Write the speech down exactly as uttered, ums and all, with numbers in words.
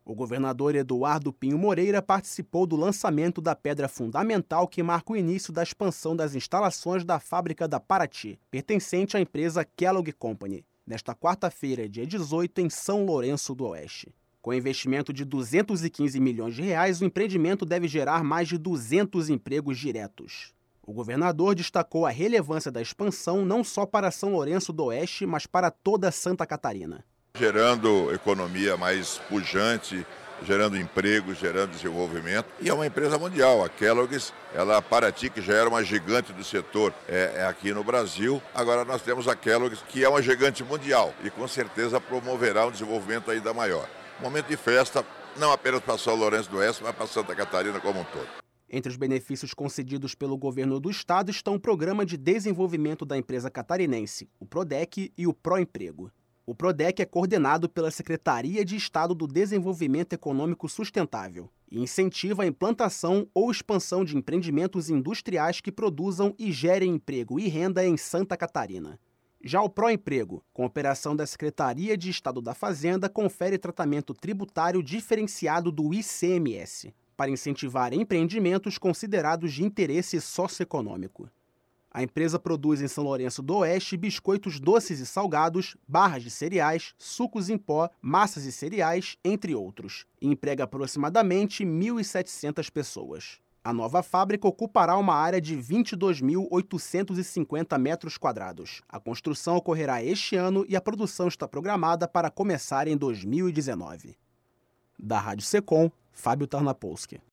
O governador Eduardo Pinho Moreira participou do lançamento da pedra fundamental que marca o início da expansão das instalações da fábrica da Paraty, pertencente à empresa Kellogg Company, nesta quarta-feira, dia dezoito, em São Lourenço do Oeste. Com investimento de duzentos e quinze milhões de reais, o empreendimento deve gerar mais de duzentos empregos diretos. O governador destacou a relevância da expansão não só para São Lourenço do Oeste, mas para toda Santa Catarina. Gerando economia mais pujante, gerando emprego, gerando desenvolvimento. E é uma empresa mundial, a Kellogg's, ela, a Paraty, que já era uma gigante do setor é, é aqui no Brasil. Agora nós temos a Kellogg's, que é uma gigante mundial e com certeza promoverá um desenvolvimento ainda maior. Momento de festa, não apenas para São Lourenço do Oeste, mas para Santa Catarina como um todo. Entre os benefícios concedidos pelo governo do estado estão o Programa de Desenvolvimento da Empresa Catarinense, o PRODEC, e o Proemprego. O PRODEC é coordenado pela Secretaria de Estado do Desenvolvimento Econômico Sustentável e incentiva a implantação ou expansão de empreendimentos industriais que produzam e gerem emprego e renda em Santa Catarina. Já o Proemprego, com operação da Secretaria de Estado da Fazenda, confere tratamento tributário diferenciado do I C M S, para incentivar empreendimentos considerados de interesse socioeconômico. A empresa produz em São Lourenço do Oeste biscoitos doces e salgados, barras de cereais, sucos em pó, massas e cereais, entre outros, e emprega aproximadamente mil e setecentas pessoas. A nova fábrica ocupará uma área de vinte e dois mil oitocentos e cinquenta metros quadrados. A construção ocorrerá este ano e a produção está programada para começar em dois mil e dezenove. Da Rádio Secom, Fábio Tarnapolsky.